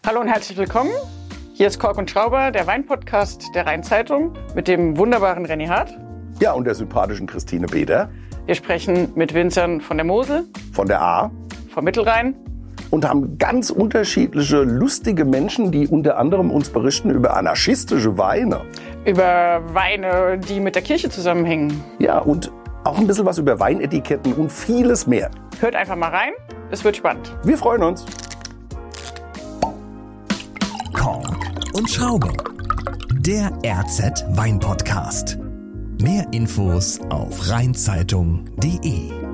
Hallo und herzlich willkommen. Hier ist Kork und Schrauber, der Weinpodcast der Rhein-Zeitung mit dem wunderbaren René Hart. Ja, und der sympathischen Christine Beder. Wir sprechen mit Winzern von der Mosel, von der A, vom Mittelrhein und haben ganz unterschiedliche, lustige Menschen, die unter anderem uns berichten über anarchistische Weine. Über Weine, die mit der Kirche zusammenhängen. Ja, und auch ein bisschen was über Weinetiketten und vieles mehr. Hört einfach mal rein, es wird spannend. Wir freuen uns. Kork und Schrauber, der RZ Wein Podcast. Mehr Infos auf rheinzeitung.de.